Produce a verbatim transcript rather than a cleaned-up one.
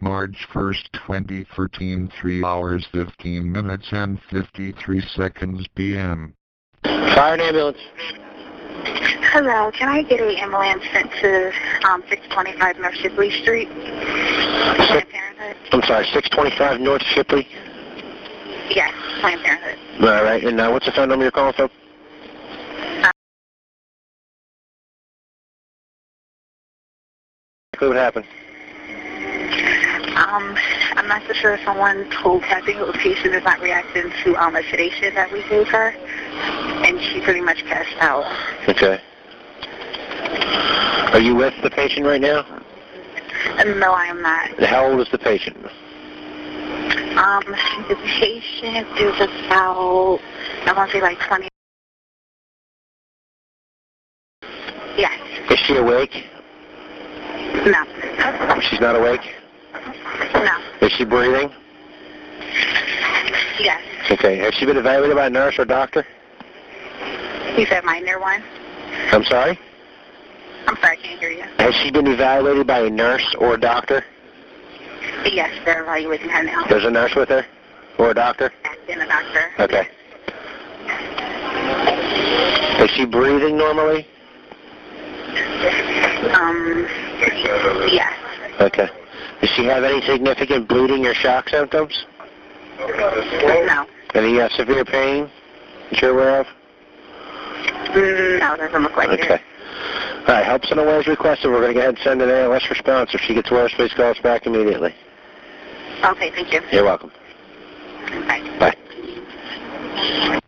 March first, twenty thirteen, three hours, fifteen minutes and fifty-three seconds p m Fire and ambulance. Hello, can I get an ambulance sent to um, six twenty-five North Shipley Street? Planned Parenthood. I'm sorry, six twenty-five North Shipley? Yes, Planned Parenthood. All right, and uh, what's the phone number you're calling from? What happened? Um, I'm not so sure if someone told her. I think the patient is not reacting to um, a sedation that we gave her, and she pretty much passed out. Okay. Are you with the patient right now? Uh, no, I am not. How old is the patient? Um, the patient is about, I want to say like twenty. Yes. Is she awake? No. She's not awake? No. Is she breathing? Yes. Okay. Has she been evaluated by a nurse or doctor? You said minor one? I'm sorry? I'm sorry, I can't hear you. Has she been evaluated by a nurse or a doctor? Yes, they're evaluating her now. There's a nurse with her? Or a doctor? And a doctor. Okay. Is she breathing normally? Um, yes. Okay. Does she have any significant bleeding or shock symptoms? No. Any uh, severe pain that you're aware of? Mm, no, doesn't look like it. Okay. All right, help center is requested. We're going to go ahead and send an A L S response. If she gets worse, please call us back immediately. Okay, thank you. You're welcome. Bye. Bye.